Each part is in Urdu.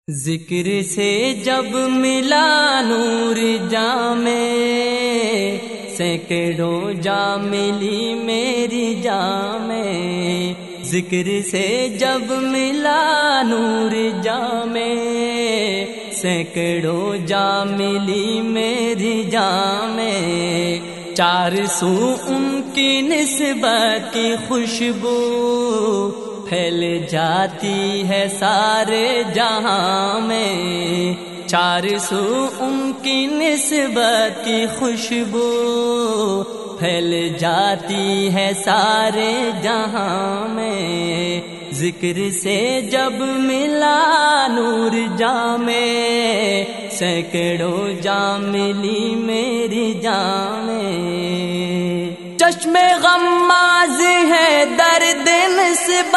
ذکر سے جب ملا نور جامے سینکڑوں جام ملی میری جامے، ذکر سے جب ملا نور جامے سینکڑوں جام ملی میری جامے، چار سو ان کی نسبت کی خوشبو پھیل جاتی ہے سارے جہاں میں، چار سو ان کی نسبت کی خوشبو پھیل جاتی ہے سارے جہاں میں، ذکر سے جب ملا نور جامے سینکڑوں جام ملی میری جامے، چشم غماز ہے درد نسبت،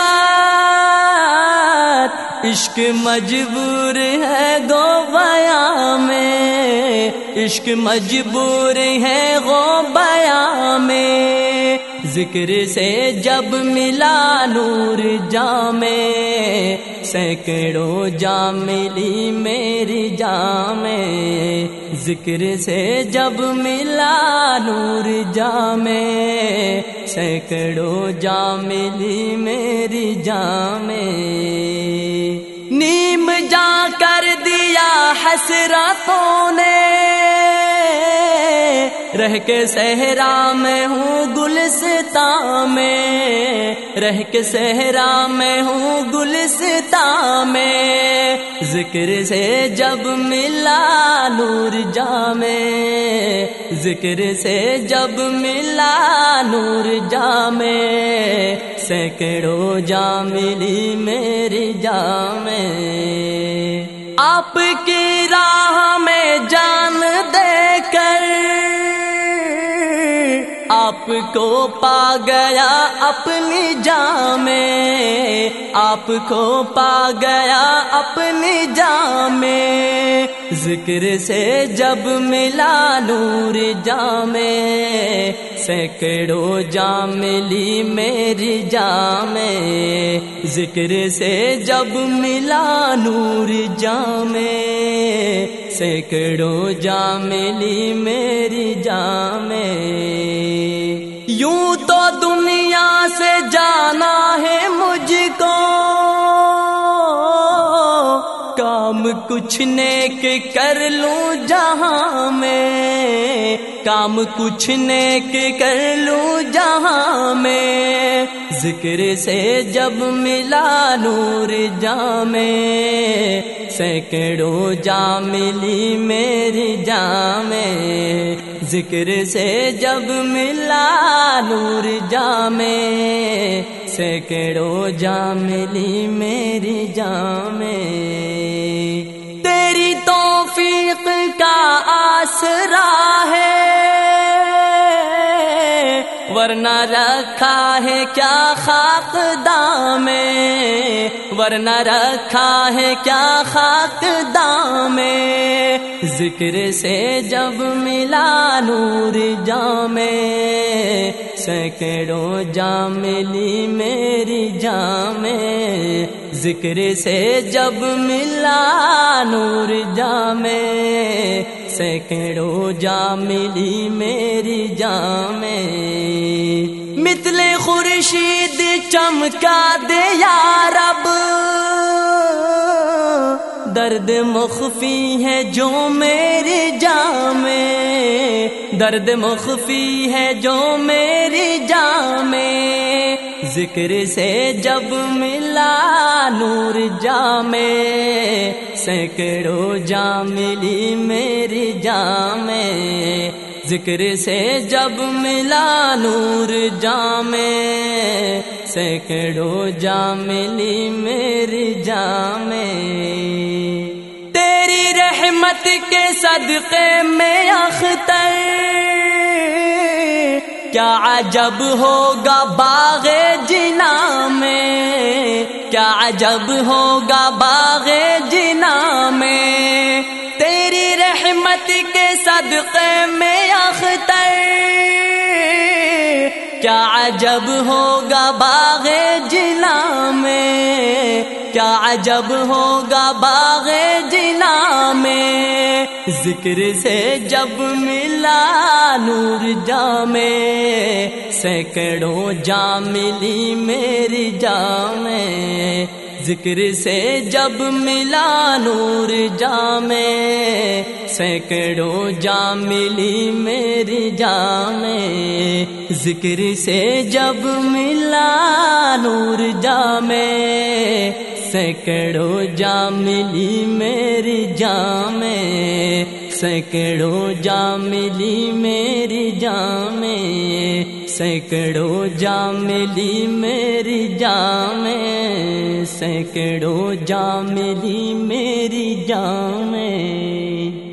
عشق مجبور ہے گو بیاں میں، عشق مجبور ہے گو بیاں میں، ذکر سے جب ملا نور جامے سینکڑوں جام ملی میری جامے، ذکر سے جب ملا نور جامے سینکڑوں جام ملی میری جامے، نیم جاں کر دیا حسرتوں نے، رہ کے صحرا میں ہوں گلستان میں، رہ کے صحرا میں ہوں گلستان میں، ذکر سے جب ملا نور جامے، ذکر سے جب ملا نور جامے سینکڑوں جام ملی میری جامے، آپ کی راہ میں جان دے کر آپ کو پا گیا اپنی جان میں، آپ کو پا گیا اپنی جان میں، ذکر سے جب ملا نور جامے سینکڑوں جام ملی میری جامے، ذکر سے جب ملا نور جامے سینکڑوں جام ملی میری جامے، یوں تو دنیا سے جانا ہے مجھ کو، کام کچھ نیک کر لوں جہاں میں، کام کچھ نیک کر لوں جہاں میں، ذکر سے جب ملا نور جامے سینکڑوں جام ملی میری جامے، ذکر سے جب ملا نور جامے سینکڑوں جام ملی میری جامے، تیری توفیق کا آسرا ہے ورنہ رکھا ہے کیا خاک دام میں، ورنہ رکھا ہے کیا خاک دام میں، ذکر سے جب ملا نور جامے سینکڑوں جام ملی میری جامے، ذکر سے جب ملا نور جامے سینکڑوں جام ملی میری جامے، مثل خورشید چمکا دے یا رب، درد مخفی ہے جو میری جان میں، درد مخفی ہے جو میری جان میں، ذکر سے جب ملا نور جامے سینکڑوں جام ملی میری جامے، ذکر سے جب ملا نور جامے سینکڑوں جام ملی میری جامے، تیری رحمت کے صدقے میں اختر کیا عجب ہوگا باغ جنا میں، کیا عجب ہوگا باغ جنا میں، تیری رحمت کے صدقے میں اختر کیا عجب ہوگا باغ جنا میں، کیا عجب ہوگا باغ جنا میں، ذکر سے جب ملا نور جام میں، سینکڑوں جام ملی میری جام میں، ذکر سے جب ملا نور جام میں، سینکڑوں جام ملی میری جام میں، ذکر سے جب ملا نور جام میں، سینکڑوں جام ملی میری جام میں، سینکڑوں جام ملی میری جام میں، سینکڑوں جام ملی میری جام میں، سینکڑوں جام ملی میری جام میں۔